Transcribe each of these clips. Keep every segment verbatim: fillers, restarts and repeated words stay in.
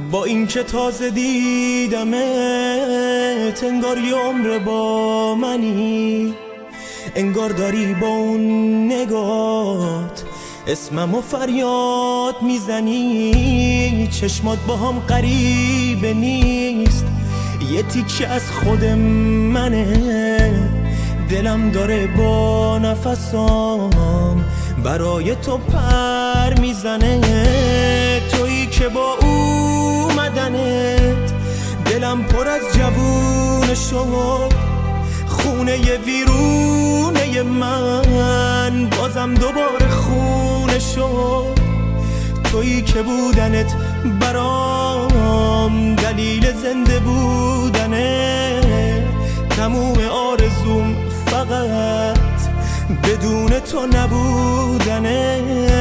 با این که تازه دیدمت انگار یه عمر با منی، انگار داری با اون نگات اسممو فریاد میزنی. چشمات با هم غریبه نیست، یه تیکه از خود منه، دلم داره با نفسام برای تو پر میزنه. تویی که با اومدنت دلم پر از جوونه شد، خونه ی ویرونه من بازم دوباره خونه شد. تویی که بودنت برام دلیل زنده بودنه، تموم آرزوم فقط بدون تو نبودنه.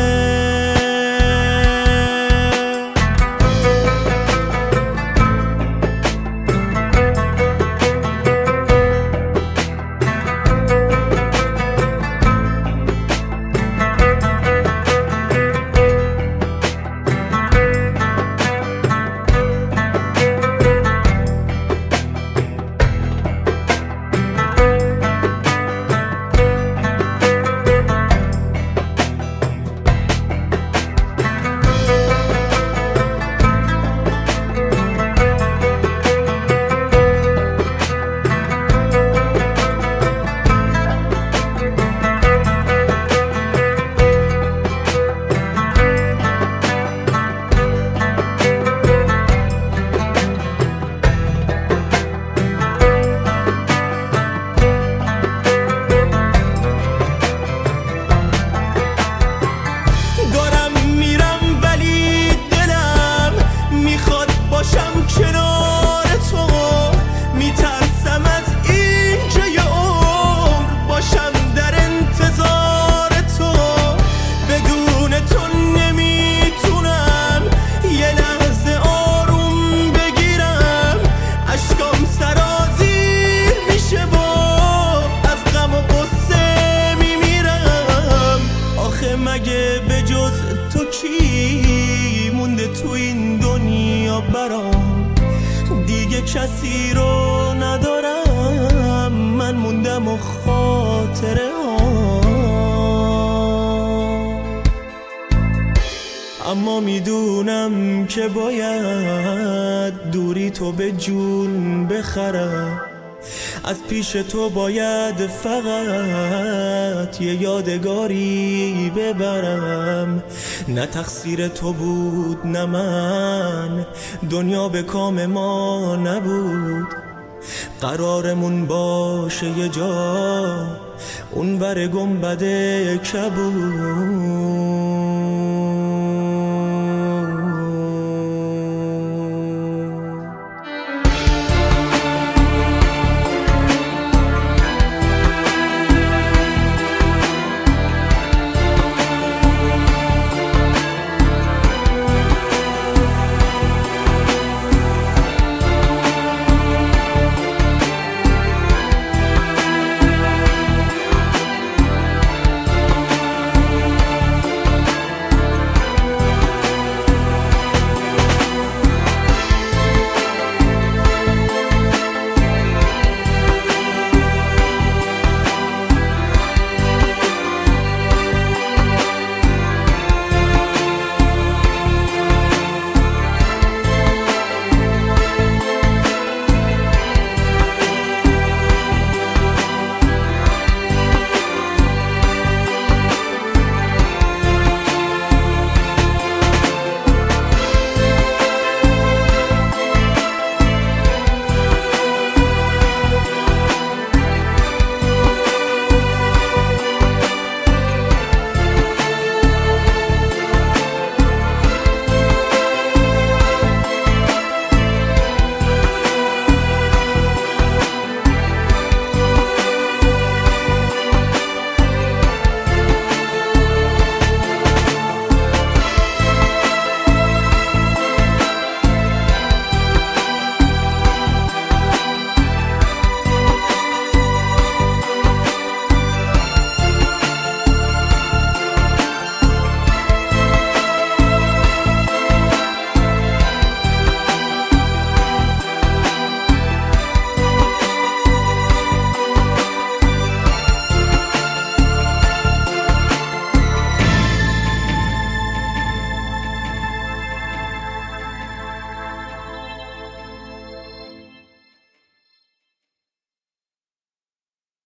مگه به جز تو کی مونده تو این دنیا برام؟ دیگه کسی رو ندارم، من موندم و خاطره ها. اما میدونم که باید دوری تو به جون بخرم، از پیش تو باید فقط یه یادگاری ببرم. نه تقصیر تو بود نه من، دنیا به کام ما نبود، قرارمون باشه یه جا اونور گنبد کبود.